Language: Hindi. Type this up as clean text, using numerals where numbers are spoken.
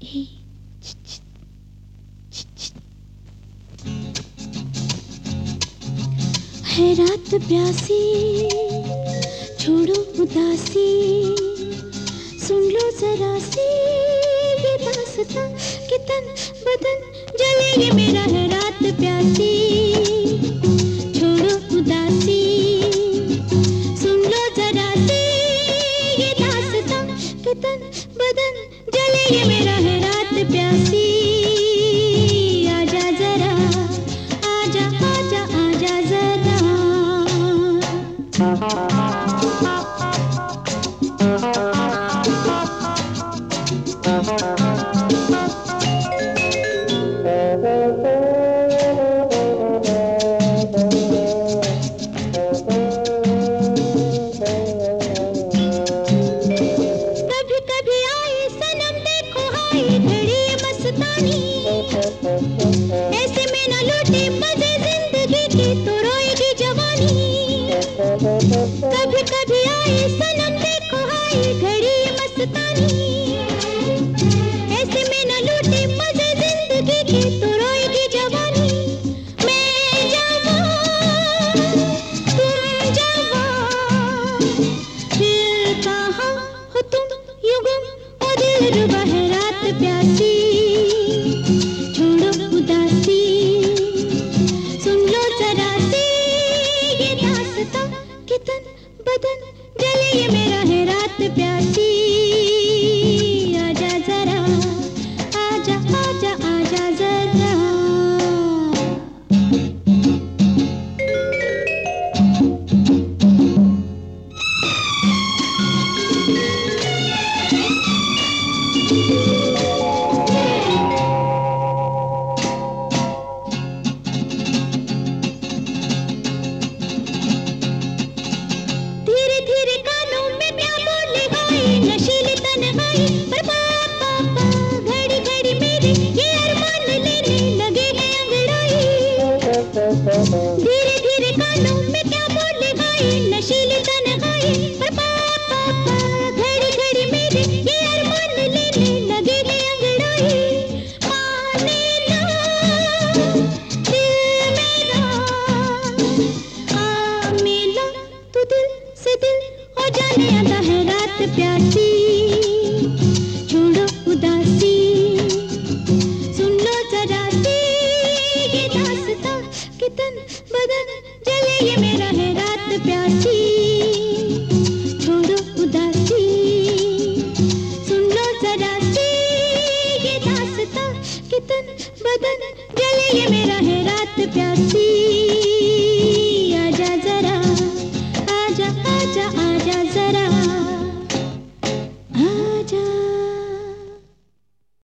ही है रात प्यासी, छोड़ो उदासी, सुन लो जरा सी ये दास्तां कि तन बदन जले। ये मेरा है रात प्यासी, छोड़ो उदासी, सुन लो जरा सी ये दास्तां कि तन बदन जले। ये मेरा है रात प्यासी, आजा जरा, आजा आजा आजा जरा। ऐसे में न लूटे मजे जिंदगी की तो रोएगी जवानी। कभी कभी आए सनम देखो हाय घड़ी मस्तानी। ऐसे में न लूटे मजे जिंदगी की तो रोएगी जवानी। मैं जवान तुम जवान, फिर कहाँ हो तुम यूं गुम ओ दिलरुबा है रात प्यासी, बदन जले। ये मेरा है रात प्यासी, आजा जरा, आजा आजा आजा जरा। नशीली तन्हाई पर पापा घड़ी घड़ी मेरे ये अरमान लेने लगे हैं अंगड़ाई। धीरे धीरे कानों में क्या बोले भाई, नशीली तन्हाई पर पापा घड़ी घड़ी मेरे ये अरमान लेने लगे हैं अंगड़ाई। माने ना दिल मेरा, आ मिला तू दिल से दिल हो जाने आता है रात प्यासी, छोड़ो उदासी, सुन लो जरा सी ये दास्तां कि तन बदन जले। ये मेरा है रात प्यासी, छोड़ो उदासी, सुन लो जरा सी ये दास्तां कि तन बदन जले। ये मेरा है रात प्यासी, आजा जरा, आजा आजा आजा जरा।